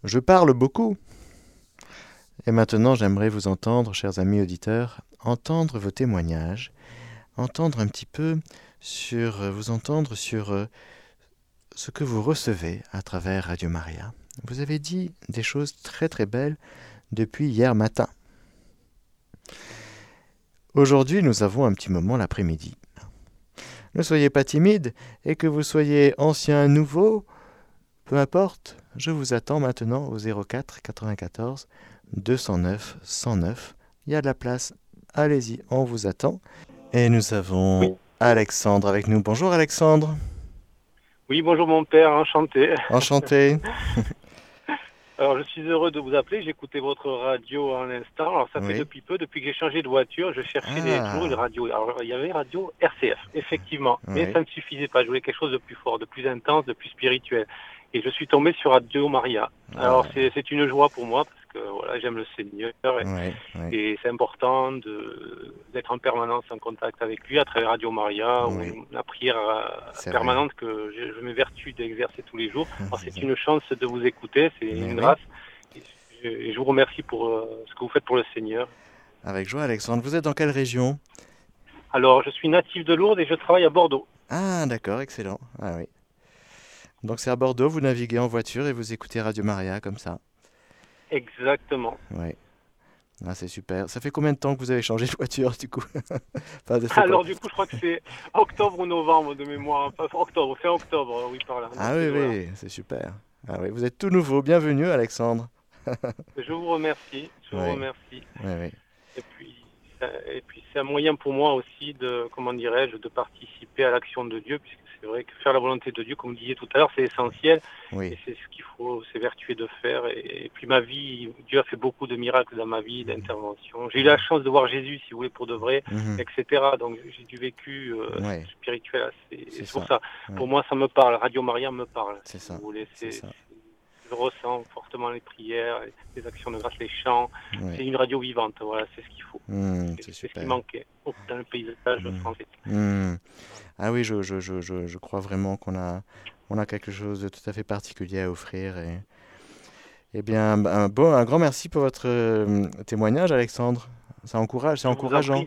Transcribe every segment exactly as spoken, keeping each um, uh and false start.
Je parle beaucoup. Et maintenant, j'aimerais vous entendre, chers amis auditeurs, entendre vos témoignages, entendre un petit peu sur, euh, vous entendre sur euh, ce que vous recevez à travers Radio Maria. Vous avez dit des choses très très belles depuis hier matin. Aujourd'hui, nous avons un petit moment l'après-midi. Ne soyez pas timide, et que vous soyez ancien, nouveau, peu importe, je vous attends maintenant au zéro quatre quatre-vingt-quatorze deux cent neuf cent neuf. Il y a de la place, allez-y, on vous attend. Et nous avons Oui. Alexandre avec nous. Bonjour Alexandre. Oui, bonjour mon père, enchanté. Enchanté. Alors je suis heureux de vous appeler, j'écoutais votre radio à l'instant. Alors ça fait Oui. depuis peu, depuis que j'ai changé de voiture, je cherchais les, toujours une Ah, radio. Alors il y avait radio R C F, effectivement, mais oui. ça ne suffisait pas, je voulais quelque chose de plus fort, de plus intense, de plus spirituel. Et je suis tombé sur Radio Maria. Alors Ah, c'est, c'est une joie pour moi, parce que voilà, j'aime le Seigneur, et, oui, oui, et c'est important de, d'être en permanence en contact avec lui à travers Radio Maria, ou oui, la prière euh, c'est vrai. permanente que je, je m'évertue d'exercer tous les jours. Alors C'est c'est ça. une chance de vous écouter, c'est Mais une oui, grâce. Et je, et je vous remercie pour euh, ce que vous faites pour le Seigneur. avec joie Alexandre. Vous êtes dans quelle région? Alors, je suis natif de Lourdes et je travaille à Bordeaux. Ah, d'accord, excellent. Ah oui. Donc c'est à Bordeaux, vous naviguez en voiture et vous écoutez Radio Maria comme ça. Exactement. Oui. Ah, c'est super. Ça fait combien de temps que vous avez changé de voiture du coup? Enfin, ça fait quoi? Alors, du coup, je crois que c'est octobre ou novembre de mémoire. Enfin, octobre, fin octobre, oui, par là, dans Ah oui, ces eaux-là. oui, c'est super. Ah oui, vous êtes tout nouveau. Bienvenue Alexandre. Je vous remercie, je vous Oui, remercie. oui, oui. Et puis, ça- et puis c'est un moyen pour moi aussi de, comment dirais-je, de participer à l'action de Dieu, puisque c'est vrai que faire la volonté de Dieu, comme vous disiez tout à l'heure, c'est essentiel, Oui. et c'est ce qu'il faut s'évertuer de faire. Et, et puis ma vie, Dieu a fait beaucoup de miracles dans ma vie, d'interventions. J'ai eu la chance de voir Jésus, si vous voulez, pour de vrai, Mhm. et cetera. Donc j'ai du vécu euh, Ouais, spirituel assez. Et c'est c'est pour ça. ça, Ouais, pour moi, ça me parle. Radio Maria me parle, c'est si vous ça. voulez. C'est C'est, ça. je ressens fortement les prières, les actions de grâce, les chants. Oui. C'est une radio vivante, voilà, c'est ce qu'il faut. Hmm, C'est c'est c'est ce qui super. manquait dans le paysage Hmm. français. Hmm. Ah oui, je, je, je, je, je crois vraiment qu'on a, on a quelque chose de tout à fait particulier à offrir. Et, eh bien, un, bon, un grand merci pour votre euh, témoignage, Alexandre. Ça encourage, c'est Je vous en encourageant. prie,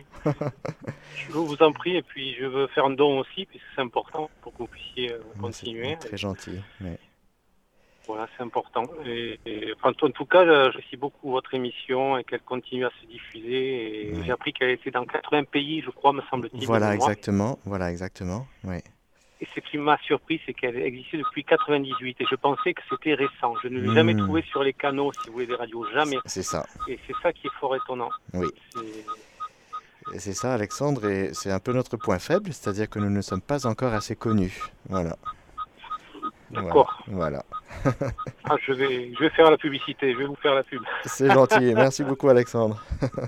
je vous en prie, et puis je veux faire un don aussi, puisque c'est important pour que vous puissiez euh, Mais c'est continuer. très gentil. Oui. Voilà, c'est important. Et, et, enfin, en tout cas, euh, j'apprécie beaucoup votre émission et qu'elle continue à se diffuser. Et j'ai Oui. appris qu'elle était dans quatre-vingts pays, je crois, me semble-t-il, de Voilà, mémoire. exactement. Voilà, exactement. Oui. Et ce qui m'a surpris, c'est qu'elle existait depuis quatre-vingt-dix-huit. Et je pensais que c'était récent. Je ne l'ai jamais Hmm. trouvée sur les canaux, si vous voulez, des radios. Jamais. C'est ça. Et c'est ça qui est fort étonnant. Oui. C'est... Et c'est ça, Alexandre, et c'est un peu notre point faible, c'est-à-dire que nous ne sommes pas encore assez connus. Voilà. Voilà. D'accord. Voilà. Ah, je vais, je vais faire la publicité, je vais vous faire la pub. C'est gentil. Merci beaucoup, Alexandre.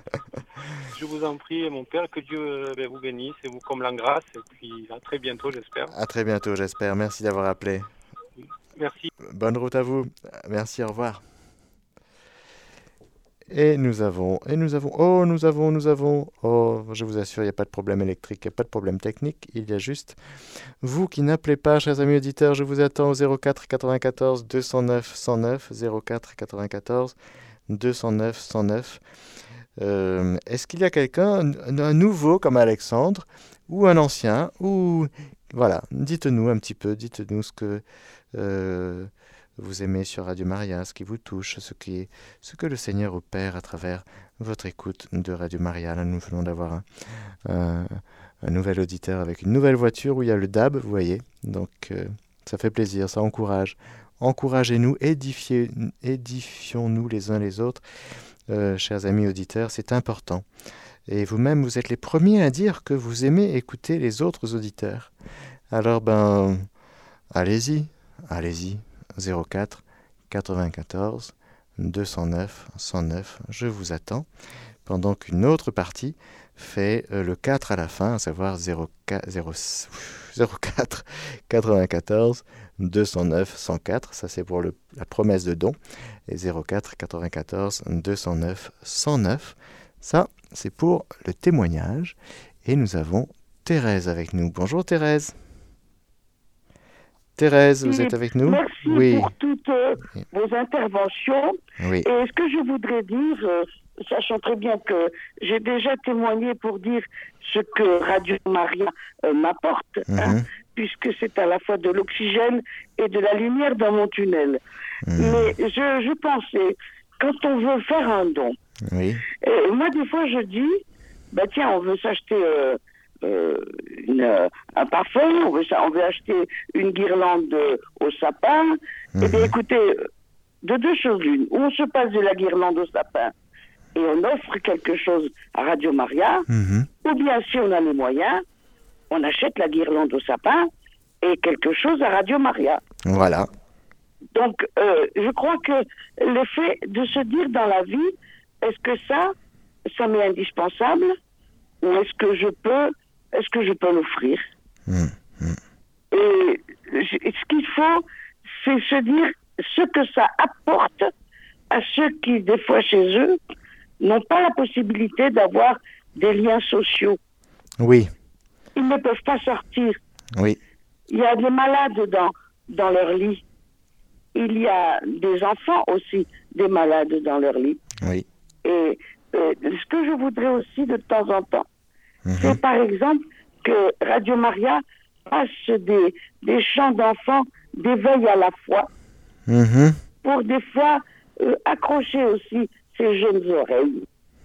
Je vous en prie, mon père, que Dieu euh, ben, vous bénisse et vous comble en grâce. Et puis à très bientôt, j'espère. À très bientôt, j'espère. Merci d'avoir appelé. Merci. Bonne route à vous. Merci, au revoir. Et nous avons, et nous avons, oh, nous avons, nous avons, oh, je vous assure, il n'y a pas de problème électrique, il n'y a pas de problème technique, il y a juste vous qui n'appelez pas, chers amis auditeurs, je vous attends au zéro quatre quatre-vingt-quatorze deux cent neuf cent neuf, zéro quatre quatre-vingt-quatorze deux cent neuf cent neuf. Euh, est-ce qu'il y a quelqu'un, un, un nouveau comme Alexandre, ou un ancien, ou, voilà, dites-nous un petit peu, dites-nous ce que... euh, vous aimez sur Radio Maria, ce qui vous touche, ce, qui est, ce que le Seigneur opère à travers votre écoute de Radio Maria. Là, nous venons d'avoir un, un, un nouvel auditeur avec une nouvelle voiture où il y a le D A B, vous voyez. Donc, euh, ça fait plaisir, ça encourage. Encouragez-nous, édifiez, édifions-nous les uns les autres, euh, chers amis auditeurs, c'est important. Et vous-même, vous êtes les premiers à dire que vous aimez écouter les autres auditeurs. Alors, ben, allez-y, allez-y. zéro quatre quatre-vingt-quatorze deux cent neuf cent neuf, je vous attends, pendant qu'une autre partie fait euh, le quatre à la fin, à savoir zéro quatre quatre-vingt-quatorze deux cent neuf cent quatre, ça c'est pour le, la promesse de don, et zéro quatre quatre-vingt-quatorze deux cent neuf cent neuf, ça c'est pour le témoignage, et nous avons Thérèse avec nous. Bonjour Thérèse. Thérèse, vous êtes avec nous? Merci Oui. pour toutes euh, vos interventions. Oui. Et ce que je voudrais dire, euh, sachant très bien que j'ai déjà témoigné pour dire ce que Radio Maria euh, m'apporte, Mhm. hein, puisque c'est à la fois de l'oxygène et de la lumière dans mon tunnel. Mhm. Mais je, je pensais, quand on veut faire un don, Oui. et moi des fois je dis, bah tiens, on veut s'acheter euh, euh, une, euh, un parfum, on veut, ça, on veut acheter une guirlande euh, au sapin. Mhm. Eh bien écoutez, de deux choses l'une, ou on se passe de la guirlande au sapin et on offre quelque chose à Radio Maria, Mhm. ou bien si on a les moyens, on achète la guirlande au sapin et quelque chose à Radio Maria. Voilà. Donc, euh, je crois que le fait de se dire dans la vie, est-ce que ça, ça m'est indispensable, ou est-ce que je peux, est-ce que je peux l'offrir? Mhm. Et je- ce qu'il faut, c'est se dire ce que ça apporte à ceux qui, des fois chez eux, n'ont pas la possibilité d'avoir des liens sociaux. Oui. Ils ne peuvent pas sortir. Oui. Il y a des malades dans, dans leur lit. Il y a des enfants aussi, des malades dans leur lit. Oui. Et euh, ce que je voudrais aussi de temps en temps, Mhm. c'est par exemple que Radio Maria passe des, des chants d'enfants d'éveil à la foi, Mhm. pour des fois euh, accrocher aussi ces jeunes oreilles.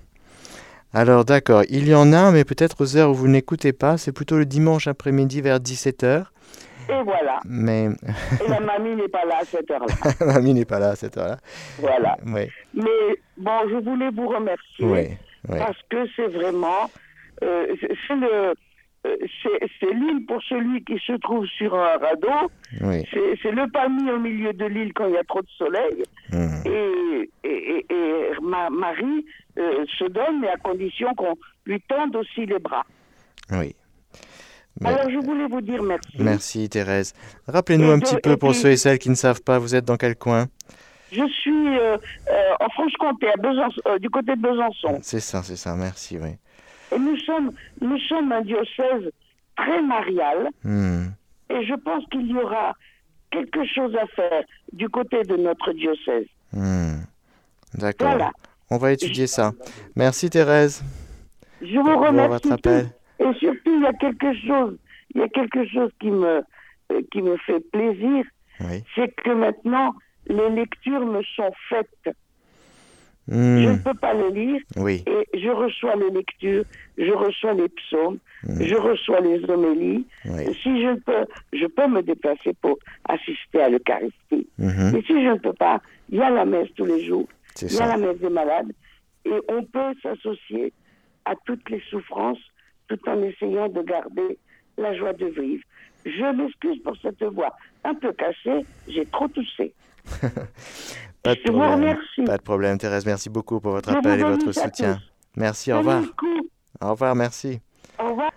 Alors d'accord, il y en a, mais peut-être aux heures où vous n'écoutez pas, c'est plutôt le dimanche après-midi vers dix-sept heures. Et voilà. Mais Et la mamie n'est pas là à cette heure-là. mamie n'est pas là à cette heure-là. Voilà. Oui. Mais bon, je voulais vous remercier Oui. Oui. parce que c'est vraiment, euh, c'est c'est le, euh, c'est c'est l'île pour celui qui se trouve sur un radeau. Oui. C'est c'est le palmier au milieu de l'île quand il y a trop de soleil. Mhm. Et, et, et, et ma, Marie euh, se donne, mais à condition qu'on lui tende aussi les bras. Oui. Mais- Alors je voulais vous dire merci. Merci Thérèse. Rappelez-nous Et un de- petit et peu pour puis- ceux et celles qui ne savent pas, vous êtes dans quel coin? Je suis euh, euh, en Franche-Comté, à Besançon, euh, du côté de Besançon. C'est ça, c'est ça, merci, oui. Et nous sommes, nous sommes un diocèse très marial. Hmm. Et je pense qu'il y aura quelque chose à faire du côté de notre diocèse. Hmm. D'accord. Voilà. On va étudier ça. Merci Thérèse Je vous pour remercie votre tous. appel. Et surtout, il y a quelque chose, il y a quelque chose qui me, euh, qui me fait plaisir, Oui. c'est que maintenant, les lectures me sont faites. Hmm. Je ne peux pas les lire, Oui. et je reçois les lectures, je reçois les psaumes, Hmm. je reçois les homélies. Oui. Si je peux, je peux me déplacer pour assister à l'Eucharistie. Mhm. Mais si je ne peux pas, il y a la messe tous les jours, C'est il y a la ça. messe des malades, et on peut s'associer à toutes les souffrances tout en essayant de garder la joie de vivre. Je m'excuse pour cette voix un peu cassée, j'ai trop toussé. Pas de Je vous problème. remercie. Pas de problème Thérèse, merci beaucoup pour votre Je appel et vous votre bénisse à soutien. tous. Merci, au revoir. Tenez le coup. Au revoir, merci. Au revoir.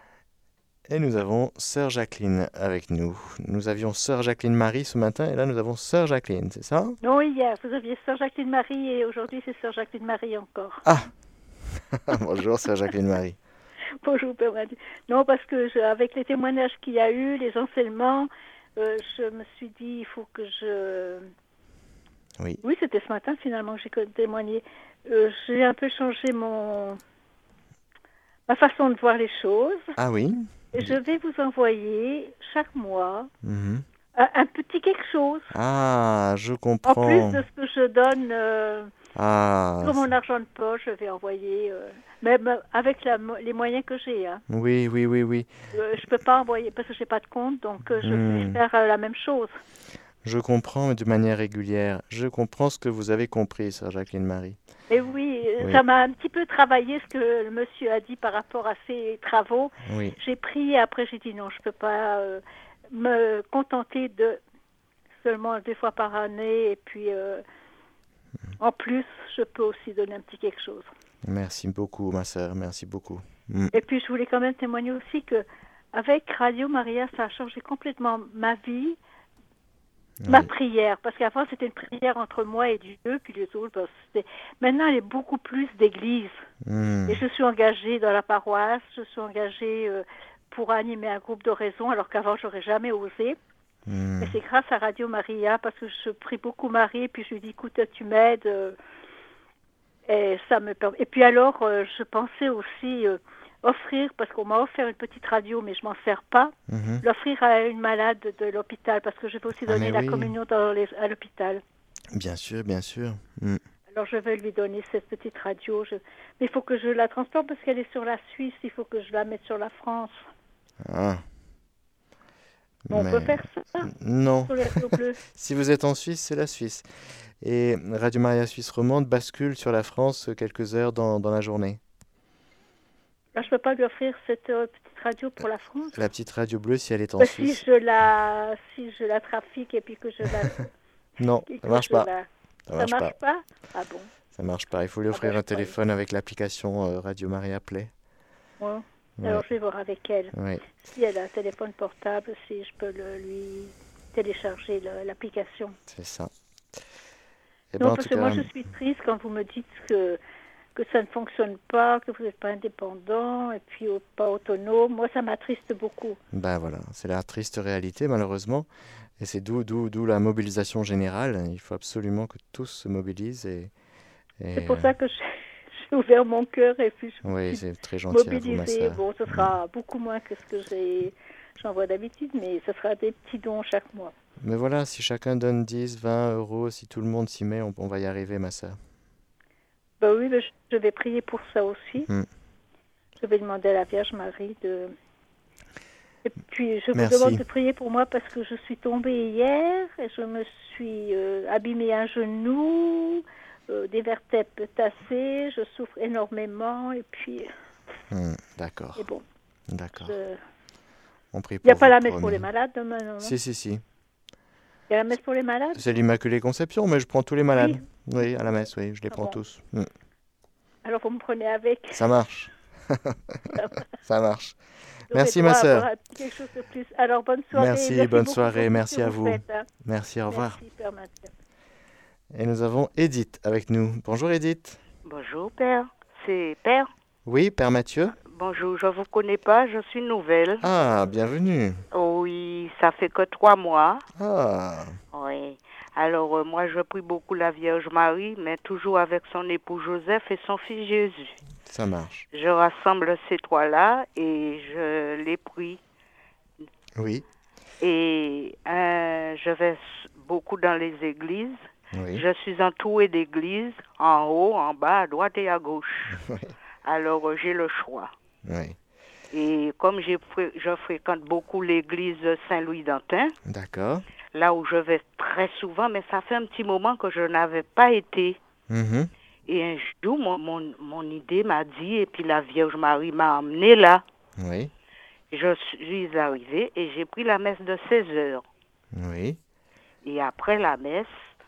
Et nous avons Sœur Jacqueline avec nous. Nous avions Sœur Jacqueline Marie ce matin et là nous avons Sœur Jacqueline, c'est ça? Non, hier, vous aviez Sœur Jacqueline Marie et aujourd'hui c'est Sœur Jacqueline Marie encore. Ah. Bonjour Sœur Jacqueline Marie. Bonjour, Père Madi. Non, parce que je, avec les témoignages qu'il y a eu, les enseignements, euh, je me suis dit, il faut que je... Oui. Oui, c'était ce matin finalement que j'ai témoigné. Euh, j'ai un peu changé mon... ma façon de voir les choses. Ah oui? Et je vais vous envoyer chaque mois Mhm. un, un petit quelque chose. Ah, je En comprends. plus de ce que je donne euh, Ah, sur mon argent de poche, je vais envoyer, euh, même avec la, les moyens que j'ai. Hein. oui, oui, oui, oui. Euh, je peux pas envoyer parce que j'ai pas de compte, donc euh, je Hmm. vais faire euh, la même chose. Je comprends, mais de manière régulière. Je comprends ce que vous avez compris, Sœur Jacqueline Marie. Et oui, euh, Oui. ça m'a un petit peu travaillé ce que le monsieur a dit par rapport à ses travaux. Oui. J'ai pris et après j'ai dit non, je peux pas euh, me contenter de seulement deux fois par année et puis euh, en plus je peux aussi donner un petit quelque chose. Merci beaucoup, ma sœur, merci beaucoup. Mm. Et puis je voulais quand même témoigner aussi que avec Radio Maria, ça a changé complètement ma vie. Ma Oui. prière, parce qu'avant c'était une prière entre moi et Dieu, puis les autres, ben, c'était... maintenant elle est beaucoup plus d'église. Mm. Et je suis engagée dans la paroisse, je suis engagée euh, pour animer un groupe d'oraison, alors qu'avant j'aurais jamais osé. Mm. Mais c'est grâce à Radio Maria, parce que je prie beaucoup Marie, et puis je lui dis, écoute, tu m'aides. euh, et ça me permet. Et puis alors, euh, je pensais aussi euh, offrir, parce qu'on m'a offert une petite radio, mais je m'en sers pas, Mhm. l'offrir à une malade de l'hôpital, parce que je veux aussi Ah, donner mais la oui. communion dans les, à l'hôpital. Bien sûr, bien sûr. Mm. Alors je vais lui donner cette petite radio. Je... Mais il faut que je la transporte parce qu'elle est sur la Suisse. Il faut que je la mette sur la France. Ah. On Mais- peut faire ça Non. sur les radios bleues. Si vous êtes en Suisse, c'est la Suisse. Et Radio Maria Suisse Romande bascule sur la France quelques heures dans, dans la journée. Là, je peux pas lui offrir cette euh, petite radio pour la France. La petite radio bleue, si elle est en Bah, si Suisse. je la, si je la trafique et puis que je la, Non, et ça que marche je pas. la- Ça Ça marche marche pas. pas. Ah bon. Ça marche pas. Il faut lui Ah offrir bah, un je croyais. téléphone avec l'application euh, Radio Maria Play. Ouais. Ouais. Alors je vais voir avec elle. Ouais. Si elle a un téléphone portable, si je peux le, lui télécharger le- l'application. C'est ça. Eh ben, Non, en parce tout que moi cas, je suis triste quand vous me dites que, que ça ne fonctionne pas, que vous n'êtes pas indépendant et puis au- pas autonome. Moi ça m'attriste beaucoup. ben voilà, c'est la triste réalité malheureusement. Et c'est d'où, d'où, d'où la mobilisation générale. Il faut absolument que tous se mobilisent. Et, et, C'est pour ça que j'ai j'ai ouvert mon cœur et puis je me Oui, suis c'est très gentil à vous, ma mobilisée. sœur. Bon, ce sera beaucoup moins que ce que j'ai, j'envoie d'habitude, mais ce sera des petits dons chaque mois. Mais voilà, si chacun donne dix, vingt euros, si tout le monde s'y met, on, on va y arriver, ma sœur. Ben oui, ben je, je vais prier pour ça aussi. Mm. Je vais demander à la Vierge Marie de... Et puis je vous Merci. demande de prier pour moi parce que je suis tombée hier et je me suis euh, abîmé un genou, euh, des vertèbres tassées, je souffre énormément et puis Hmm, d'accord, et bon, d'accord. je- On prie il pour n'y a pas vous, la messe pour promis. les malades demain, non, non. Si, si, si. Il y a la messe pour les malades? C'est l'Immaculée Conception, mais je prends tous les malades. Oui, à la messe, oui, je les Ah prends bon. tous. Hmm, Alors vous me prenez avec. Ça marche. Ça marche. J'aurais Merci, droit ma à sœur. avoir quelque chose de plus. Alors bonne soirée. Merci, bonne beaucoup soirée, pour tout merci ce que à vous. faites, hein. Merci, au revoir. Merci, Père Mathieu. Et nous avons Edith avec nous. Bonjour Edith. Bonjour Père, c'est Père. Oui, Père Mathieu. Bonjour, je vous connais pas, je suis nouvelle. Ah, bienvenue. Oui, ça fait que trois mois. Ah, Oui. Alors euh, moi je prie beaucoup la Vierge Marie, mais toujours avec son époux Joseph et son fils Jésus. ça marche. Je rassemble ces trois-là et je les prie. Oui, Et euh, je vais s- beaucoup dans les églises. oui. Je suis entourée d'églises, en haut, en bas, à droite et à gauche. Oui. Alors euh, j'ai le choix. Oui, Et comme j'ai fré- je fréquente beaucoup l'église Saint-Louis-d'Antin, d'accord. là où je vais très souvent, mais ça fait un petit moment que je n'avais pas été. Mhm. Et un jour, mon, mon, mon idée m'a dit, et puis la Vierge Marie m'a emmenée là. Oui, Je suis arrivée et j'ai pris la messe de seize heures. oui, Et après la messe,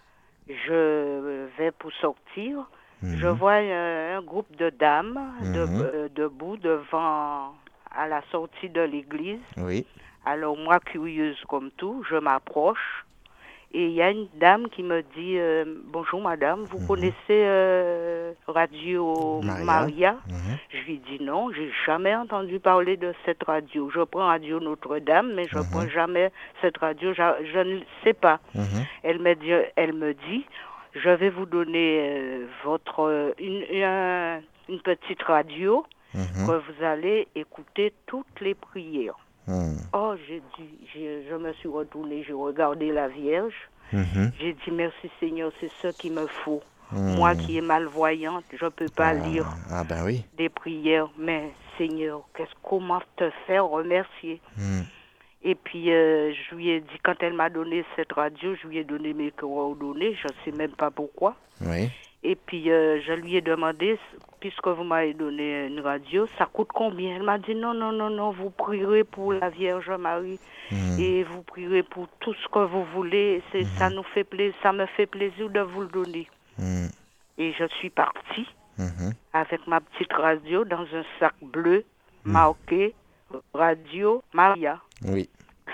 je vais pour sortir. Mhm. Je vois euh, un groupe de dames de- Mhm. euh, debout devant, à la sortie de l'église. oui. Alors moi, curieuse comme tout, je m'approche et il y a une dame qui me dit euh, bonjour madame, vous Mhm. connaissez euh, Radio Maria. Maria, Mhm. Je lui dis non, j'ai jamais entendu parler de cette radio. Je prends Radio Notre-Dame, mais je Mhm. prends jamais cette radio, je, je ne sais pas. Mhm. Elle me dit, elle me dit je vais vous donner euh, votre euh, une, un- une petite radio Mhm. que vous allez écouter toutes les prières. Mhm. Oh, j'ai dit, j'ai- je me suis retournée, j'ai regardé la Vierge. Mhm. J'ai dit merci Seigneur, c'est ce qu'il me faut. Mhm. Moi qui est malvoyante, je peux pas Ah, lire Ah, ben oui. des prières, mais Seigneur, qu'est-ce comment te faire remercier? Mhm. Et puis euh, je lui ai dit, quand elle m'a donné cette radio, je lui ai donné mes coordonnées, je sais même pas pourquoi. Oui. Et puis euh, je lui ai demandé, puisque vous m'avez donné une radio, ça coûte combien? Elle m'a dit non, non, non, non, vous prierez pour la Vierge Marie Mhm. et vous prierez pour tout ce que vous voulez. C'est, ça nous fait plaisir, ça me fait plaisir de vous le donner. Mhm. Et je suis partie Mhm. avec ma petite radio dans un sac bleu marqué Radio Maria. Oui.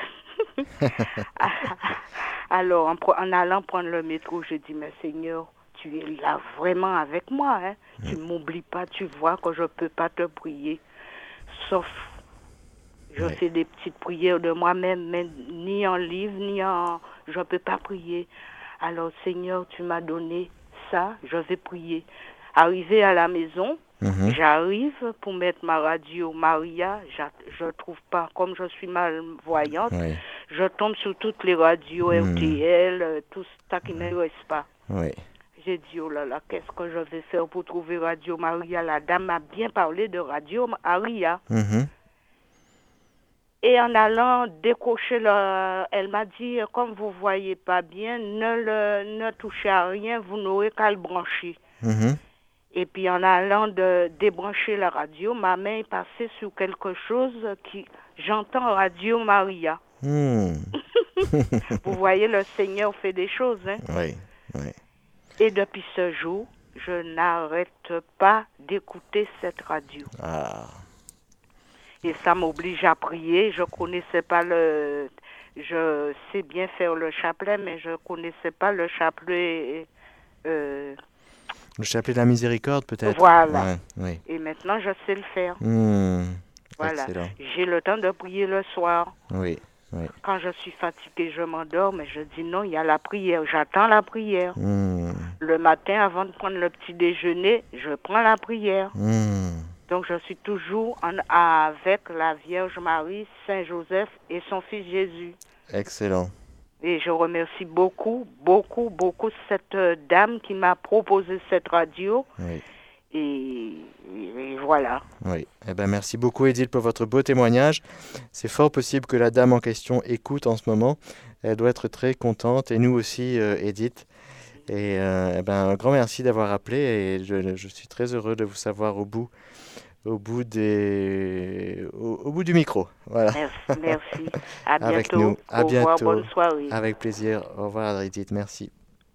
Alors, en, pre- en allant prendre le métro, j'ai dit, mais Seigneur, tu es là vraiment avec moi. Hein? Tu ne m'oublies pas, tu vois que je ne peux pas te prier. Sauf, Je Oui. fais des petites prières de moi-même, mais ni en livre, ni en... Je ne peux pas prier. Alors, Seigneur, tu m'as donné ça, je vais prier. Arrivé à la maison, Mhm. j'arrive pour mettre ma radio Maria, je ne trouve pas, comme je suis malvoyante, Oui. je tombe sur toutes les radios, Hmm. R T L, euh, tout ça qui ne me reste pas. Oui. J'ai dit, oh là là, qu'est-ce que je vais faire pour trouver Radio Maria? La dame m'a bien parlé de Radio Maria. Mhm. Et en allant décocher, le, elle m'a dit, comme vous ne voyez pas bien, ne, le, ne touchez à rien, vous n'aurez qu'à le brancher. Mhm. Et puis en allant de débrancher la radio, ma main est passée sur quelque chose qui, j'entends Radio Maria. Hmm. Vous voyez, le Seigneur fait des choses, hein. Oui. Oui. Et depuis ce jour, je n'arrête pas d'écouter cette radio. Ah. Et ça m'oblige à prier. Je connaissais pas le... Je sais bien faire le chapelet, mais je connaissais pas le chapelet... Euh, Le chapelet de la miséricorde, peut-être. Voilà. Ouais, oui. et maintenant, je sais le faire. Hmm. Voilà. Excellent. J'ai le temps de prier le soir. Oui. Oui. Quand je suis fatiguée, je m'endors, mais je dis non, il y a la prière. J'attends la prière. Hmm. Le matin, avant de prendre le petit déjeuner, je prends la prière. Hmm. Donc, je suis toujours en, avec la Vierge Marie, Saint Joseph et son fils Jésus. Excellent. Et je remercie beaucoup, beaucoup, beaucoup cette euh, dame qui m'a proposé cette radio. Oui. Et, et, et voilà. Oui. Eh ben, merci beaucoup, Edith, pour votre beau témoignage. C'est fort possible que la dame en question écoute en ce moment. Elle doit être très contente. Et nous aussi, euh, Edith. Et euh, eh ben, un grand merci d'avoir appelé. Et je, je suis très heureux de vous savoir au bout, au bout, des... au, au bout du micro. Voilà. Merci, merci. À Avec bientôt. nous. À Au revoir, bientôt. bonne soirée. Avec plaisir. Au revoir, Edith. Merci.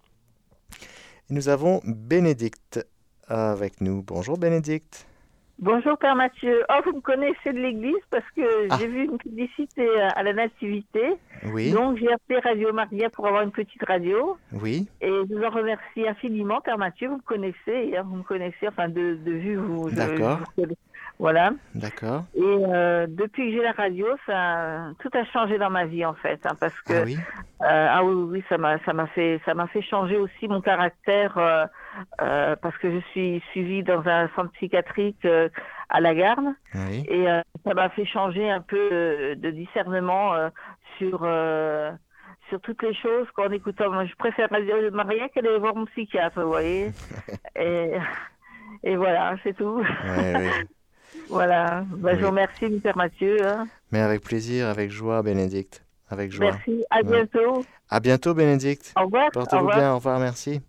Et nous avons Bénédicte avec nous. Bonjour, Bénédicte. Bonjour Père Mathieu. Oh, vous me connaissez de l'église parce que Ah. j'ai vu une publicité à la Nativité. Oui. Donc j'ai appelé Radio Maria pour avoir une petite radio. Oui. Et je vous en remercie infiniment, Père Mathieu. Vous me connaissez, hein, vous me connaissez, enfin de, de vue, vous. je- D'accord. je vous connais. Voilà. D'accord. Et euh, depuis que j'ai la radio, ça, tout a changé dans ma vie en fait, hein, parce que Ah oui. euh, ah oui, oui, ça m'a, ça m'a fait, ça m'a fait changer aussi mon caractère, euh, euh, parce que je suis suivie dans un centre psychiatrique euh, à la Garde, Oui. et euh, ça m'a fait changer un peu euh, de discernement euh, sur euh, sur toutes les choses qu'en écoutant. Moi, je préfère Radio Maria qu'aller voir mon psychiatre, vous voyez. et et voilà, c'est tout. Oui, oui. Voilà. Ben, Oui. Je vous remercie, Père Mathieu. Hein. Mais avec plaisir, avec joie, Bénédicte. Avec joie. Merci. À Ouais. bientôt. À bientôt, Bénédicte. Au revoir. Au Portez-vous revoir. bien. Au revoir, merci.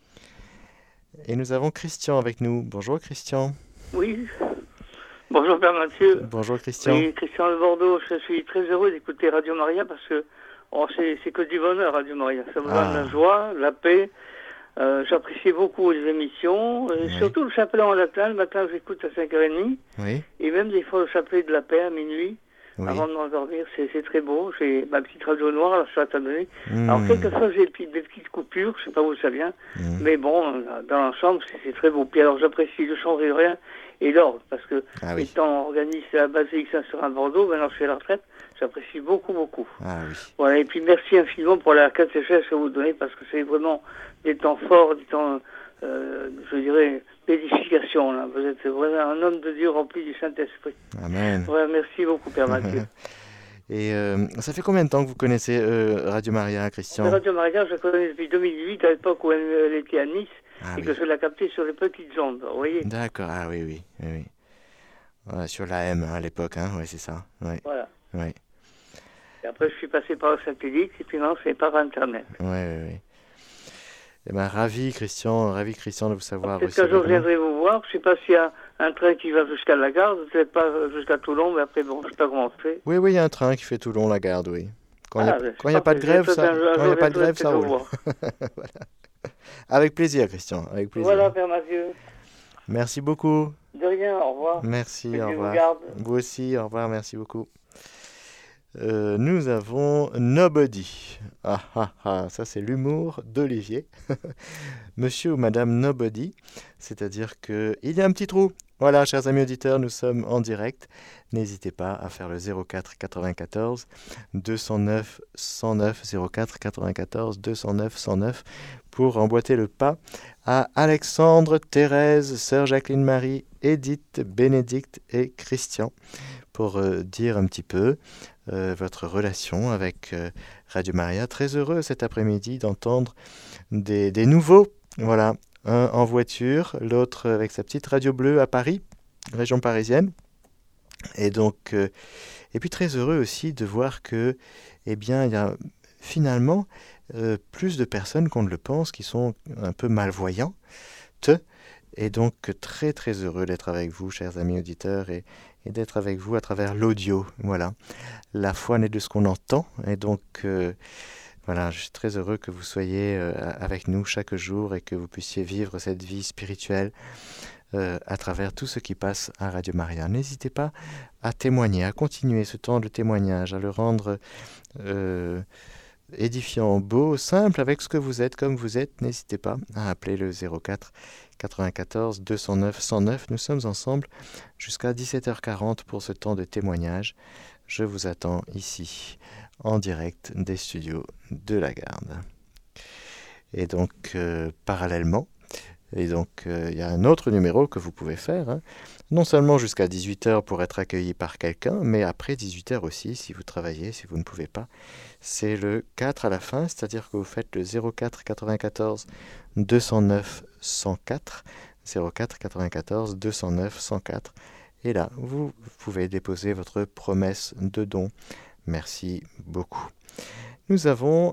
Et nous avons Christian avec nous. Bonjour, Christian. Oui. Bonjour Père Mathieu. Bonjour, Christian. Oui, Christian de Bordeaux. Je suis très heureux d'écouter Radio Maria parce que oh, c'est, c'est que du bonheur, Radio Maria. Ça me donne Ah. la joie, la paix. Euh, j'apprécie beaucoup les émissions, euh, Oui. surtout le chapelet en latin. Le matin, j'écoute à cinq heures trente. Oui. Et même des fois le chapelet de la paix à minuit, Oui. avant de m'endormir. C'est, c'est très beau. J'ai ma petite radio noire, alors je suis attendue. Hmm. Alors, quelquefois, j'ai des petites, des petites coupures, je sais pas où ça vient. Hmm. Mais bon, dans l'ensemble, c'est, c'est très beau. Puis alors, j'apprécie le chant grégorien et l'orgue, parce que Ah oui. étant organiste à la basilique Saint-Seurin à Bordeaux, maintenant je suis à la retraite, j'apprécie beaucoup, beaucoup. Ah oui. Voilà, et puis merci infiniment pour la catéchèse que vous donnez, parce que c'est vraiment des temps forts, des temps, euh, je dirais, d'édification. Là. Vous êtes vraiment un homme de Dieu rempli du Saint-Esprit. Amen. Voilà, merci beaucoup, Père Mathieu. Et euh, ça fait combien de temps que vous connaissez euh, Radio Maria, Christian? Radio Maria, je la connais depuis deux mille huit, à l'époque où elle, elle était à Nice, Ah et oui. que je la captais sur les petites ondes, vous voyez. D'accord. Ah oui, oui. oui, oui. Voilà, sur l'A M hein, à l'époque, hein. Oui, c'est ça. Oui. Voilà. Oui. Et après, je suis passé par le satellite, et puis maintenant, c'est par Internet. Oui, oui, oui. Eh ben, ravi, Christian, ravi, Christian, de vous savoir Peut-être aussi. qu'un jour, je avec nous. viendrai vous voir. Je ne sais pas s'il y a un train qui va jusqu'à la gare, peut-être pas jusqu'à Toulon, mais après, bon, je ne sais pas comment on fait. Oui, oui, il y a un train qui fait Toulon, la garde, oui. Quand il n'y a, Ah, ben, quand il y a je pas de pense que grève, j'ai ça, peut-être un jour- un quand il y a jour, pas de je grève, vais ça peut-être roule. vous voir. Voilà. Avec plaisir, Christian, avec plaisir. Voilà, Père Mathieu. Merci beaucoup. De rien, au revoir. Merci, Que au Dieu vous revoir. garde. Vous aussi, au revoir, merci beaucoup. Euh, nous avons Nobody. Ah ah ah, ça c'est l'humour d'Olivier. Monsieur ou Madame Nobody, c'est-à-dire que il y a un petit trou Voilà, chers amis auditeurs, nous sommes en direct. N'hésitez pas à faire le zéro quatre quatre-vingt-quatorze deux cent neuf cent neuf, zéro quatre quatre-vingt-quatorze deux cent neuf cent neuf pour emboîter le pas à Alexandre, Thérèse, Sœur Jacqueline Marie, Edith, Bénédicte et Christian pour euh, dire un petit peu euh, votre relation avec euh, Radio Maria. Très heureux cet après-midi d'entendre des, des nouveaux, voilà, un en voiture, l'autre avec sa petite radio bleue à Paris, région parisienne. Et donc, euh, et puis très heureux aussi de voir que, eh bien, il y a finalement euh, plus de personnes qu'on ne le pense qui sont un peu malvoyantes. Et donc très très heureux d'être avec vous, chers amis auditeurs, et, et d'être avec vous à travers l'audio. Voilà, la foi naît de ce qu'on entend, et donc euh, voilà, je suis très heureux que vous soyez euh, avec nous chaque jour et que vous puissiez vivre cette vie spirituelle euh, à travers tout ce qui passe à Radio Maria. N'hésitez pas à témoigner, à continuer ce temps de témoignage, à le rendre euh, édifiant, beau, simple avec ce que vous êtes, comme vous êtes. N'hésitez pas à appeler le zéro quatre quatre-vingt-quatorze deux cent neuf cent neuf. Nous sommes ensemble jusqu'à dix-sept heures quarante pour ce temps de témoignage. Je vous attends ici, en direct des studios de la Garde. Et donc, euh, parallèlement, et donc il euh, y a un autre numéro que vous pouvez faire, hein, non seulement jusqu'à dix-huit heures pour être accueilli par quelqu'un, mais après dix-huit heures aussi, si vous travaillez, si vous ne pouvez pas. C'est le quatre à la fin, c'est-à-dire que vous faites le zéro quatre quatre-vingt-quatorze deux cent neuf cent quatre, zéro quatre quatre-vingt-quatorze deux cent neuf cent quatre. Et là, vous pouvez déposer votre promesse de don. Merci beaucoup. Nous avons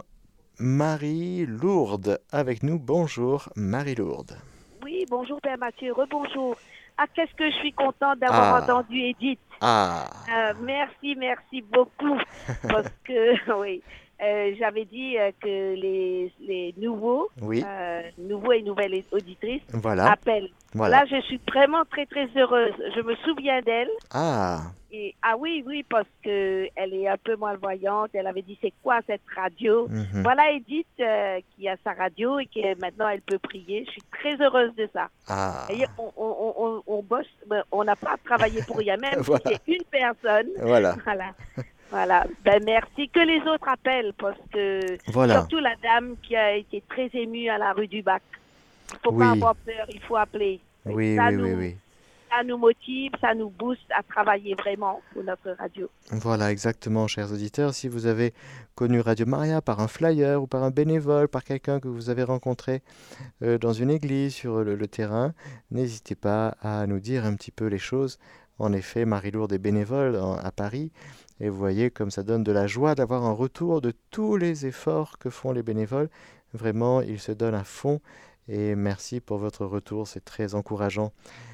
Marie-Lourde avec nous. Bonjour Marie-Lourde. Oui, bonjour Père Mathieu, rebonjour. Ah, qu'est-ce que je suis contente d'avoir Ah. entendu Edith. Ah, Euh, merci, merci beaucoup. Parce que, oui, euh, j'avais dit euh, que les, les nouveaux, oui, euh, nouveaux et nouvelles auditrices voilà, appellent. voilà. Là, je suis vraiment très, très heureuse. Je me souviens d'elle. Ah, Et, ah oui, oui, parce que elle est un peu malvoyante. Elle avait dit, c'est quoi cette radio? mhm. Voilà Edith euh, qui a sa radio et qui maintenant elle peut prier. Je suis très heureuse de ça. Ah, Et on, on, on, on bosse, ben, on n'a pas travaillé pour rien, même Voilà. si c'est une personne. voilà, Voilà. Voilà. Ben, merci. Que les autres appellent, parce que voilà. surtout la dame qui a été très émue à la rue du Bac. Il ne faut Oui. pas avoir peur, il faut appeler. Oui, ça oui, nous, oui, oui. Ça nous motive, ça nous booste à travailler vraiment pour notre radio. Voilà, exactement, chers auditeurs. Si vous avez connu Radio Maria par un flyer ou par un bénévole, par quelqu'un que vous avez rencontré euh, dans une église, sur le, le terrain, n'hésitez pas à nous dire un petit peu les choses. En effet, Marie-Lourde est bénévole en- à Paris, et vous voyez comme ça donne de la joie d'avoir un retour de tous les efforts que font les bénévoles. Vraiment, ils se donnent à fond, et merci pour votre retour, c'est très encourageant.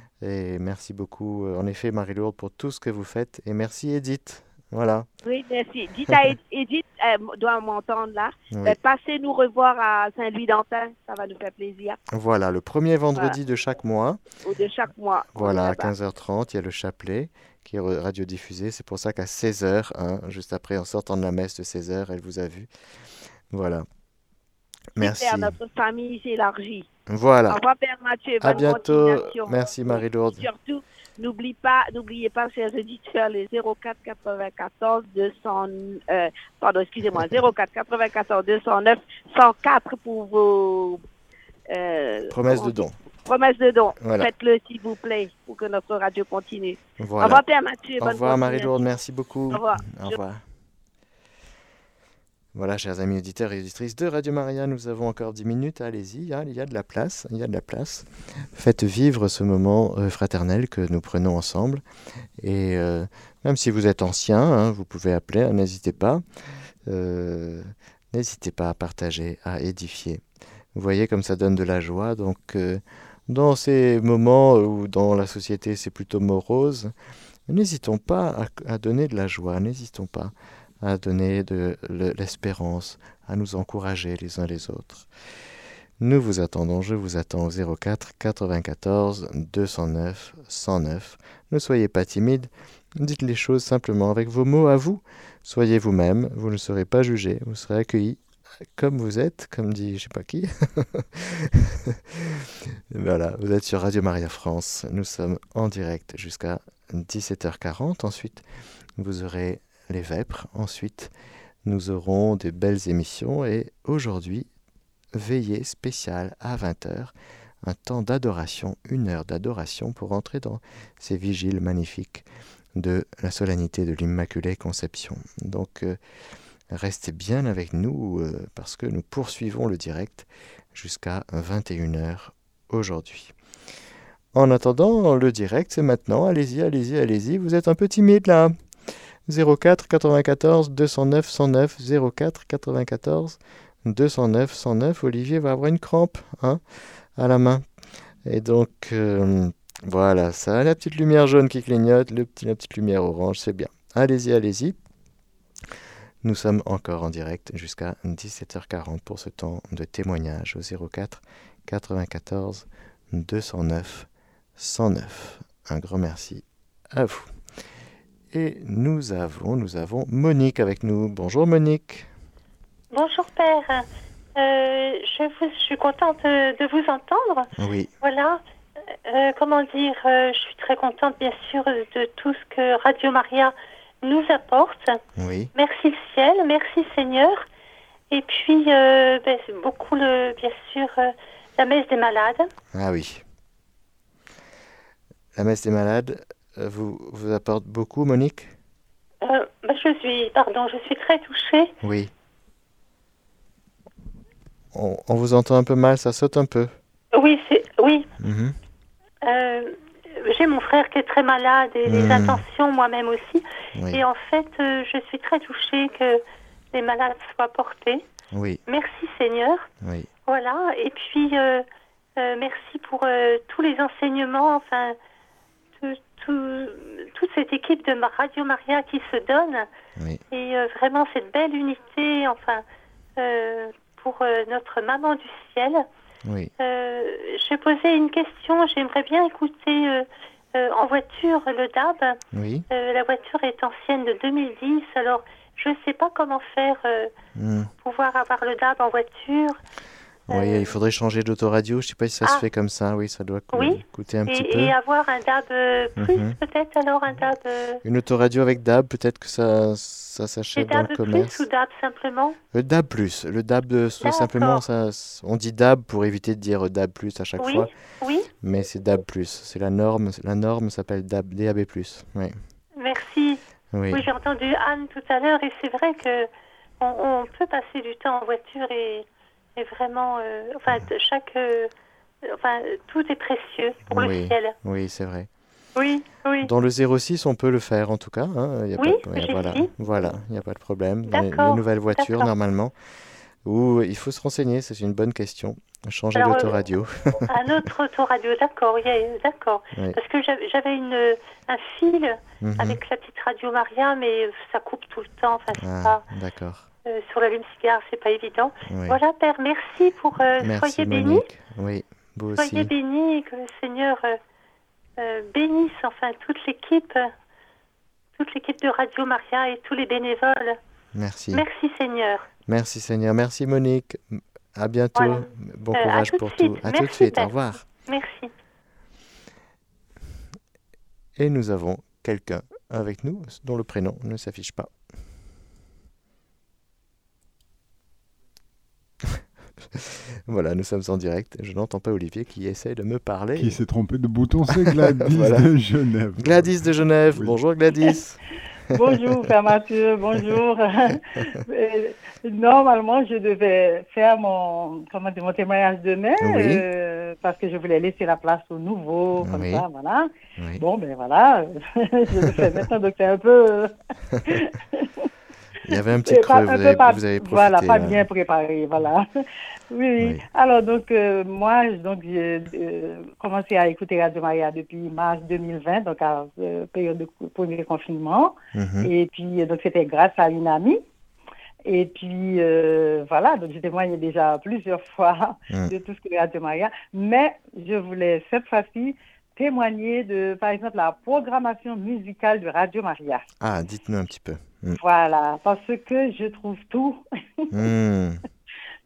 Et merci beaucoup, euh, en effet, Marie-Lourde, pour tout ce que vous faites. Et merci, Edith. Voilà. Oui, merci. Dites à Ed- Edith, elle doit m'entendre là. Oui. Ben, passez nous revoir à Saint-Louis-d'Antin, ça va nous faire plaisir. Voilà, le premier vendredi de chaque mois. Ou de chaque mois. on est Voilà, à là-bas. quinze heures trente, il y a le chapelet qui est re- radiodiffusé. C'est pour ça qu'à seize heures, hein, juste après, en sortant de la messe de seize heures, elle vous a vu. Voilà. Merci. Super, notre famille s'élargit. Au Voilà. revoir Père Mathieu, À bonne bientôt. continuation. Merci, Marie-Lourde. Et surtout, n'oublie pas, n'oubliez pas, chers auditeurs, les zéro quatre quatre-vingt-quatorze deux cents, euh, pardon, excusez-moi, zéro quatre quatre-vingt-quatorze deux cent neuf cent quatre pour vos euh, Promesse de comment- don. promesses de don. Voilà. Faites-le, s'il vous plaît, pour que notre radio continue. Au Voilà. revoir Père Mathieu, Au bonne revoir, continuation. Marie-Lourde. Merci beaucoup. Au revoir. Au revoir. Voilà, chers amis auditeurs et auditrices de Radio Maria, nous avons encore dix minutes. Allez-y, hein, il y a de la place. Il y a de la place. Faites vivre ce moment euh, fraternel que nous prenons ensemble. Et euh, même si vous êtes ancien, hein, vous pouvez appeler, hein, n'hésitez pas. Euh, n'hésitez pas à partager, à édifier. Vous voyez comme ça donne de la joie. Donc, euh, dans ces moments où dans la société c'est plutôt morose, n'hésitons pas à, à donner de la joie, n'hésitons pas à donner de le- l'espérance, à nous encourager les uns les autres. Nous vous attendons, je vous attends au zéro quatre quatre-vingt-quatorze deux cent neuf cent neuf. Ne soyez pas timide, dites les choses simplement avec vos mots à vous. Soyez vous-même, vous ne serez pas jugé, vous serez accueilli comme vous êtes, comme dit je sais pas qui. Voilà, vous êtes sur Radio Maria France. Nous sommes en direct jusqu'à dix-sept heures quarante. Ensuite, vous aurez les vêpres. Ensuite, nous aurons des belles émissions. Et aujourd'hui, veillée spéciale à vingt heures. Un temps d'adoration, une heure d'adoration pour entrer dans ces vigiles magnifiques de la solennité de l'Immaculée Conception. Donc, euh, restez bien avec nous euh, parce que nous poursuivons le direct jusqu'à vingt et une heures aujourd'hui. En attendant, le direct, c'est maintenant. Allez-y, allez-y, allez-y. Vous êtes un peu timide là. zéro quatre quatre-vingt-quatorze deux cent neuf cent neuf, zéro quatre quatre-vingt-quatorze deux cent neuf cent neuf. Olivier va avoir une crampe hein, à la main. Et donc, euh, voilà, ça, la petite lumière jaune qui clignote, le petit, la petite lumière orange, c'est bien. Allez-y, allez-y. Nous sommes encore en direct jusqu'à dix-sept heures quarante pour ce temps de témoignage au zéro quatre quatre-vingt-quatorze deux cent neuf cent neuf. Un grand merci à vous. Et nous avons, nous avons Monique avec nous. Bonjour Monique. Bonjour Père. Euh, je, vous, je suis contente de, de vous entendre. Oui. Voilà. Euh, comment dire, euh, je suis très contente bien sûr de tout ce que Radio Maria nous apporte. Oui. Merci le ciel, merci Seigneur. Et puis, euh, ben, c'est beaucoup, le, bien sûr, euh, la messe des malades. Ah oui. La messe des malades euh, vous, vous apporte beaucoup, Monique ? euh, ben, Je suis, pardon, je suis très touchée. Oui. On, on vous entend un peu mal, ça saute un peu. Oui, c'est, oui. Mm-hmm. Euh, j'ai mon frère qui est très malade et mmh. les intentions moi-même aussi. Oui. Et en fait, euh, je suis très touchée que les malades soient portés. Oui. Merci Seigneur. Oui. Voilà. Et puis, euh, euh, merci pour euh, tous les enseignements, enfin, tout, tout, toute cette équipe de Radio Maria qui se donne. Oui. Et euh, vraiment cette belle unité, enfin, euh, pour euh, notre maman du ciel. Oui. Euh, je posais une question. J'aimerais bien écouter euh, euh, en voiture le D A B. Oui. Euh, la voiture est ancienne de deux mille dix. Alors, je ne sais pas comment faire euh, mm. pour pouvoir avoir le D A B en voiture. Oui, euh... il faudrait changer d'autoradio. Je ne sais pas si ça ah. se fait comme ça. Oui, ça doit co- oui. coûter un et, petit peu. Et avoir un D A B plus, mm-hmm. peut-être alors un D A B... Une autoradio avec D A B, peut-être que ça, ça s'achète dans le commerce. D A B plus ou D A B simplement? Le D A B plus. Le D A B tout simplement, ça, on dit D A B pour éviter de dire D A B plus à chaque oui. fois. Oui. Mais c'est D A B plus. C'est la norme. La norme s'appelle D A B, D A B plus. Oui. Merci. Oui, oui j'ai entendu Anne tout à l'heure et c'est vrai que on, on peut passer du temps en voiture et, et vraiment, euh, enfin, chaque, euh, enfin, tout est précieux pour oui. le ciel. Oui, c'est vrai. Oui, oui. Dans le zéro six, on peut le faire en tout cas. Hein. Y a oui, pas de... j'ai voilà, dit. voilà, il n'y a pas de problème. D'accord, les, les nouvelles voitures, d'accord. normalement, où il faut se renseigner, c'est une bonne question. Changer Alors, d'autoradio. Euh, un autre autoradio, d'accord, yeah, d'accord. Oui. Parce que j'avais une, un fil mm-hmm. avec la petite Radio Maria, mais ça coupe tout le temps. Enfin, c'est ah, pas, d'accord. Euh, sur l'allume-cigare, c'est pas évident. Oui. Voilà, Père, merci pour... Euh, merci, soyez bénis. bénis. Oui, vous soyez aussi. bénis et que le Seigneur euh, euh, bénisse, enfin, toute l'équipe, euh, toute l'équipe de Radio Maria et tous les bénévoles. Merci. Merci, Seigneur. Merci, Seigneur. Merci, Monique. À bientôt. Voilà. Bon euh, courage tout pour suite. tout. À merci, tout de suite. Père. Au revoir. Merci. Et nous avons quelqu'un avec nous dont le prénom ne s'affiche pas. Voilà, nous sommes en direct. Je n'entends pas Olivier qui essaie de me parler. Qui s'est trompé de bouton, c'est Gladys voilà. de Genève. Gladys de Genève. Oui. Bonjour Gladys. Bonjour Père Mathieu, bonjour. Normalement, je devais faire mon, comment dire, mon témoignage demain oui. euh, parce que je voulais laisser la place aux nouveaux, comme oui. ça, voilà. Oui. Bon, ben voilà, je le fais maintenant, donc c'est un peu... Il y avait un petit creux, vous, avez, pas, vous avez profité. Voilà, pas là. bien préparé, voilà. Oui, oui. Alors, donc, euh, moi, donc, j'ai euh, commencé à écouter Radio Maria depuis mars deux mille vingt, donc à la euh, période de premier confinement. Mm-hmm. Et puis, donc, c'était grâce à une amie. Et puis, euh, voilà, donc j'ai témoigné déjà plusieurs fois mm. de tout ce que Radio Maria. Mais je voulais, cette fois-ci, témoigner de, par exemple, la programmation musicale de Radio Maria. Ah, dites-nous un petit peu. Mm. Voilà, parce que je trouve tout. mm.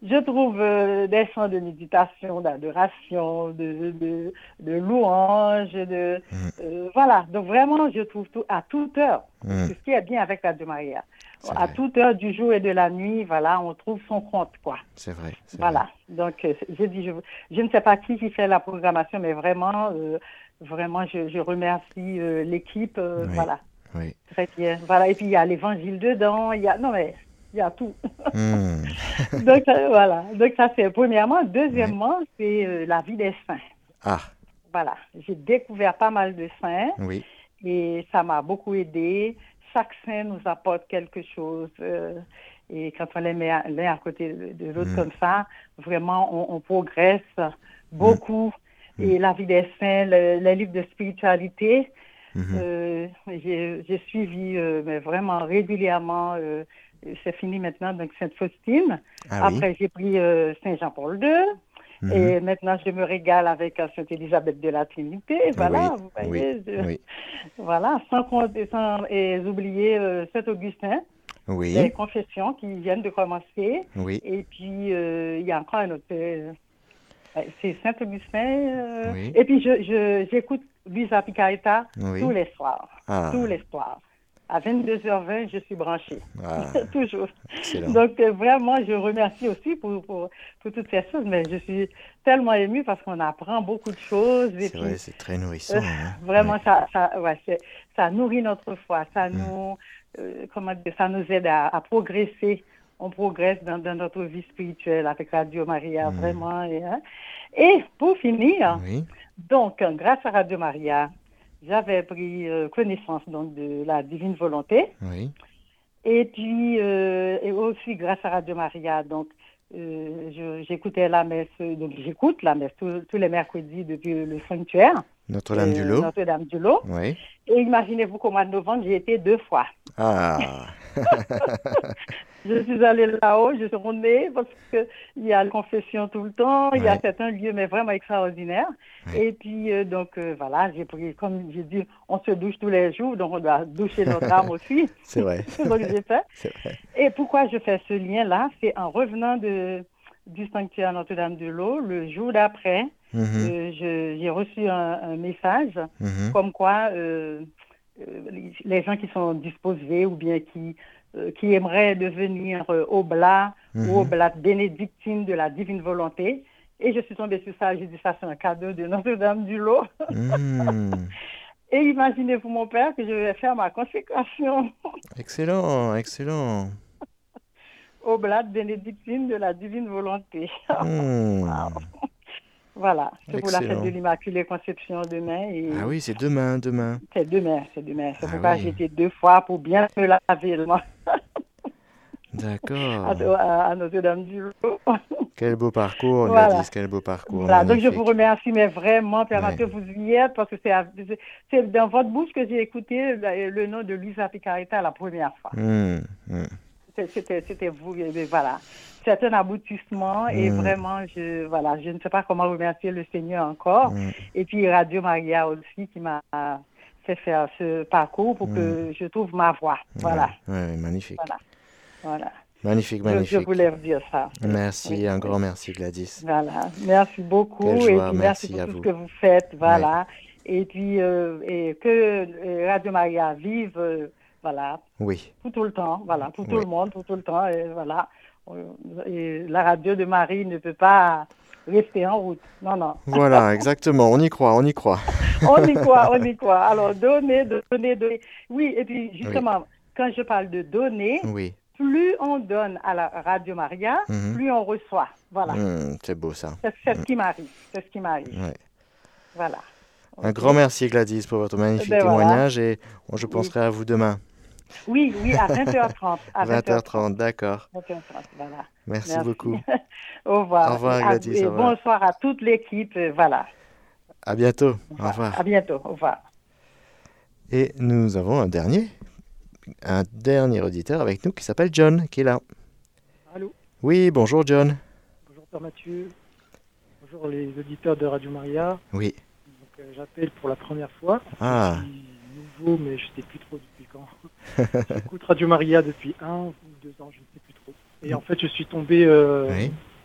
je trouve euh, des chants de méditation, d'adoration, de, de, de louange, de Mm. euh, voilà. Donc vraiment, je trouve tout à toute heure. Mm. C'est ce qui est bien avec Radio Maria. C'est À vrai. toute heure du jour et de la nuit, voilà, on trouve son compte, quoi. C'est vrai. c'est Voilà. Donc, euh, je dis, je, je ne sais pas qui qui fait la programmation, mais vraiment, euh, vraiment, je, je remercie euh, l'équipe. euh, Oui. Voilà, Oui. très bien. Voilà. Et puis il y a l'Évangile dedans. Il y a, non mais, il y a tout. Mm. Donc euh, voilà. Donc ça c'est premièrement. Deuxièmement, c'est euh, la vie des saints. Ah, Voilà. J'ai découvert pas mal de saints oui. et ça m'a beaucoup aidé. Chaque saint nous apporte quelque chose. euh, et quand on les met à- l'un à côté de, de l'autre Mm. comme ça, vraiment, on, on progresse beaucoup. Et la vie des saints, le- les livres de spiritualité, Mhm. euh, j'ai j'ai suivi euh, mais vraiment régulièrement. euh, c'est fini maintenant, donc Sainte Faustine. Ah oui. Après, j'ai pris euh, Saint Jean-Paul deux. Mhm. Et maintenant, je me régale avec euh, Sainte Élisabeth de la Trinité. Voilà, Oui, vous voyez. oui, je- oui. Voilà, sans, compter- sans et oublier euh, Saint-Augustin, Oui. les confessions qui viennent de commencer. Oui. Et puis, euh, il y a encore un autre. euh, c'est Saint-Augustin. euh, Oui. Et puis, je, je, j'écoute Luisa Picaretta Oui. tous les soirs. Ah. Tous les soirs. À vingt-deux heures vingt, je suis branchée. Ah. Toujours. Excellent. Donc, euh, vraiment, je remercie aussi pour, pour, pour toutes ces choses. Mais je suis tellement émue parce qu'on apprend beaucoup de choses. Et C'est puis, vrai, c'est très nourrissant. euh, hein. vraiment, Ouais. ça, ça, ouais, c'est- ça nourrit notre foi. Ça nous, euh, comment dire, ça nous aide à, à progresser. On progresse dans, dans notre vie spirituelle avec Radio Maria, Mm. vraiment. Et, hein. Et pour finir, Oui. donc, euh, grâce à Radio Maria, j'avais pris euh, connaissance donc, de la divine volonté. Oui. Et puis, euh, et aussi grâce à Radio Maria, donc, euh, je- j'écoutais la messe, donc j'écoute la messe tous, tous les mercredis depuis le sanctuaire. Notre-Dame du euh, Lot. Notre-Dame du Lot. Oui. Et imaginez-vous qu'au mois de novembre, j'ai été deux fois. Ah. Je suis allée là-haut, je suis retournée parce qu'il y a la confession tout le temps, il y a Ouais. certains lieux, mais vraiment extraordinaires. Ouais. Et puis, euh, donc, euh, voilà, j'ai pris, comme j'ai dit, on se douche tous les jours, donc on doit doucher notre âme aussi. C'est vrai. Donc, j'ai fait. C'est vrai. Et pourquoi je fais ce lien-là? C'est en revenant de, du sanctuaire Notre-Dame de l'Eau, le jour d'après, Mhm. euh, je- j'ai reçu un, un message Mhm. comme quoi euh, euh, les gens qui sont disposés ou bien qui, euh, qui aimeraient devenir euh, oblats Mhm. ou oblates bénédictines de la divine volonté. Et je suis tombée sur ça, j'ai dit ça c'est un cadeau de Notre-Dame du Lot. Mm. Et imaginez-vous mon père que je vais faire ma consécration Excellent, excellent. oblate bénédictine de la divine volonté. Mm. Voilà, c'est pour la fête Excellent. de l'Immaculée Conception demain. Et Ah oui, c'est demain, demain. c'est demain, c'est demain. C'est Ah pourquoi oui. j'ai été deux fois pour bien me laver le à, D'accord. à- à Notre-Dame du Lot. Quel beau parcours, Voilà. Gladys, quel beau parcours. Voilà, donc je magnifique. vous remercie, mais vraiment, Père Ouais. Mathieu, vous y êtes, parce que c'est à- c'est- c'est dans votre bouche que j'ai écouté le, le nom de Luisa Picaretta la première fois. Mm, mm. C'est- C'était c'était vous, et voilà. C'est un aboutissement et Mm. vraiment, je, voilà, je ne sais pas comment remercier le Seigneur encore. Mm. Et puis Radio Maria aussi qui m'a fait faire ce parcours pour que je trouve ma voie. Voilà, Ouais, ouais, magnifique. voilà, voilà. Magnifique, Je, je magnifique. voulais vous dire ça. Merci, Oui, un oui. grand merci, Gladys. Voilà, merci beaucoup Quelle et joie, puis merci merci à pour tout vous. ce que vous faites, voilà. Et puis euh, et que euh, Radio Maria vive, euh, voilà, Oui, pour tout le temps, voilà, pour tout Oui. le monde, pour tout le temps, et voilà. Euh, Et la radio de Marie ne peut pas rester en route, non, non. voilà, exactement, on y croit, on y croit. On y croit, on y croit. Alors donner, donner, donner. Oui, et puis justement, quand je parle de donner, Oui, plus on donne à la Radio Maria, Mhm. plus on reçoit. Voilà. Mm, c'est beau ça. C'est c'est ce qui m'arrive. C'est ce qui m'arrive. Ouais. Voilà. Un grand merci, Gladys, pour votre magnifique Ben voilà. témoignage et bon, je penserai à vous demain. Oui, oui, à vingt heures trente. À vingt heures trente, d'accord. vingt heures trente, voilà. Merci, beaucoup. Au revoir. Au revoir, Et à- Gladys, Et au revoir. bonsoir à toute l'équipe. euh, Voilà. À bientôt. Au revoir. À bientôt. Au revoir. Et nous avons un dernier, un dernier auditeur avec nous qui s'appelle John, qui est là. Allô. Oui, bonjour John. Bonjour Père Mathieu. Bonjour les auditeurs de Radio Maria. Oui. Donc, euh, j'appelle pour la première fois. Ah. Je suis nouveau, mais je ne sais plus trop depuis quand. J'écoute Radio Maria depuis un ou deux ans, je ne sais plus trop. Et en fait, je suis tombé euh, Oui.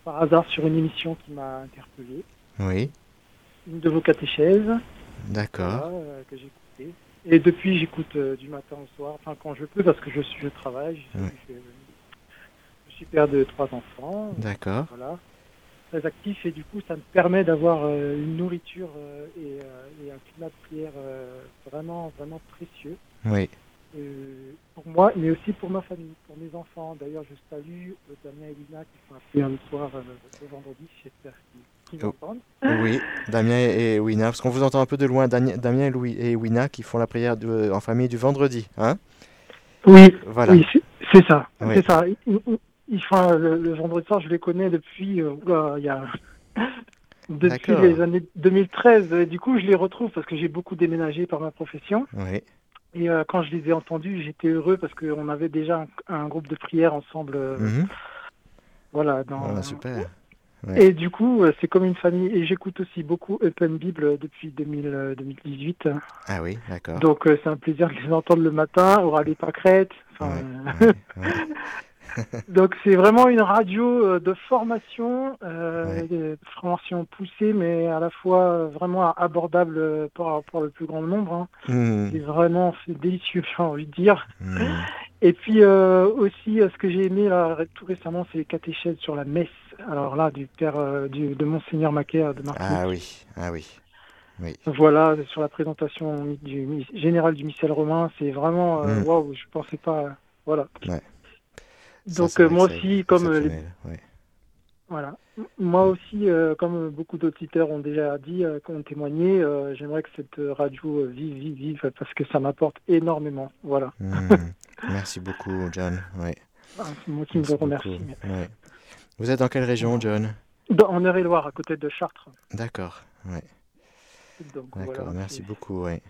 par hasard sur une émission qui m'a interpellé. Oui. Une de vos catéchèses. D'accord. Voilà, euh, que j'ai écouté. Et depuis, j'écoute euh, du matin au soir, enfin quand je peux, parce que je, suis, je travaille. Je, Oui. je, je suis père de trois enfants. D'accord. Voilà. Très actif, et du coup, ça me permet d'avoir euh, une nourriture euh, et, euh, et un climat de prière euh, vraiment, vraiment précieux. Oui. Euh, pour moi, mais aussi pour ma famille, pour mes enfants. D'ailleurs, je salue euh, Damien et Lina qui sont appelés un soir euh, le vendredi, j'espère qu'ils qu'ils Oh. m'entendent. Oui, Damien et Wina, parce qu'on vous entend un peu de loin, Damien Damien et, Louis, et Wina qui font la prière de, en famille du vendredi, hein? Oui, Voilà. oui, c'est- c'est ça, Oui. c'est ça. Ils, ils- ils font euh, le, le vendredi soir, je les connais depuis, euh, oula, il y a depuis D'accord. les années deux mille treize. Et du coup, je les retrouve parce que j'ai beaucoup déménagé par ma profession. Oui. Et euh, quand je les ai entendus, j'étais heureux parce qu'on avait déjà un, un groupe de prière ensemble. euh, Mhm. Voilà. Dans... Ah, super. Ouais. Et du coup, euh, c'est comme une famille. Et j'écoute aussi beaucoup Open Bible depuis deux mille, euh, deux mille dix-huit. Ah oui, d'accord. Donc euh, c'est un plaisir de les entendre le matin, au rallye Pâquerette. Enfin, euh, Donc c'est vraiment une radio euh, de formation, euh, de formation poussée, mais à la fois euh, vraiment abordable euh, pour, pour le plus grand nombre. Hein. Mhm. C'est vraiment c'est délicieux, j'ai envie de dire. Mhm. Et puis euh, aussi, euh, ce que j'ai aimé là, ré- tout récemment, c'est les catéchèses sur la messe. Alors là, du père, euh, du, de Monseigneur Macaire de Martinique. Ah oui, ah oui. Oui. Voilà, sur la présentation du mi- général du missel romain, c'est vraiment euh, Mm. waouh, je pensais pas, euh, voilà. Ouais. Ça, Donc c'est euh, vrai moi que c'est aussi, comme euh, les- exceptionnel, ouais. voilà, M- moi aussi, euh, comme beaucoup d'auditeurs ont déjà dit, euh, ont témoigné, euh, j'aimerais que cette euh, radio euh, vive, vive, vive, parce que ça m'apporte énormément. Voilà. Mhm. Merci beaucoup, John. Ouais. Ah, c'est moi qui me Merci remercie. beaucoup. Ouais. Vous êtes dans quelle région, John? Dans- en Eure-et-Loire, à côté de Chartres. D'accord. Ouais. Donc, D'accord. voilà, Merci c'est- beaucoup. Ouais.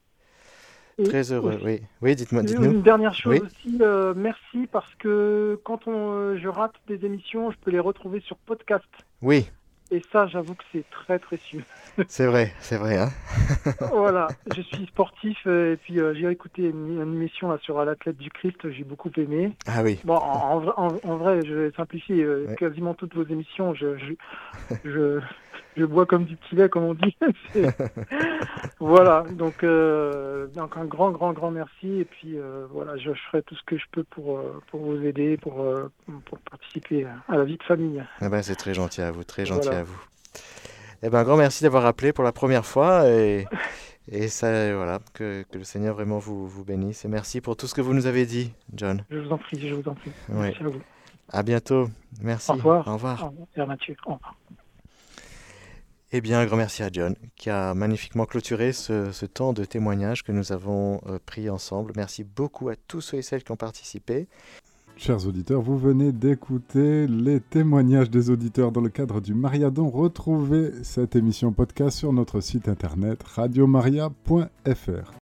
Et Très heureux. aussi- Oui. Oui, dites-moi, Et dites-nous. Une dernière chose Oui. aussi, euh, merci parce que quand on, euh, je rate des émissions, je peux les retrouver sur podcast. Oui. Et ça, j'avoue que c'est très précieux. C'est vrai, c'est vrai, hein. Voilà, je suis sportif euh, et puis euh, j'ai écouté une, une émission là, sur l'athlète du Christ, j'ai beaucoup aimé. Ah oui. Bon, en, en vrai- en- en vrai, je vais simplifier euh, Ouais. quasiment toutes vos émissions. Je, je, je, je bois comme du petit lait, comme on dit. C'est- voilà, donc, euh, donc un grand, grand, grand merci. Et puis euh, voilà, je ferai tout ce que je peux pour, euh, pour vous aider, pour, euh, pour participer à la vie de famille. Eh ben, c'est très gentil à vous, très gentil Voilà. à vous. Eh ben, un grand merci d'avoir appelé pour la première fois et, et ça, voilà, que, que le Seigneur vraiment vous, vous bénisse. Et merci pour tout ce que vous nous avez dit, John. Je vous en prie, je vous en prie. Ouais. Merci à vous. À bientôt. Merci. Au revoir. Au revoir. Au revoir, Père Mathieu. Au revoir. Eh bien, un grand merci à John qui a magnifiquement clôturé ce, ce temps de témoignage que nous avons euh, pris ensemble. Merci beaucoup à tous ceux et celles qui ont participé. Chers auditeurs, vous venez d'écouter les témoignages des auditeurs dans le cadre du Mariadon. Retrouvez cette émission podcast sur notre site internet radio maria point f r.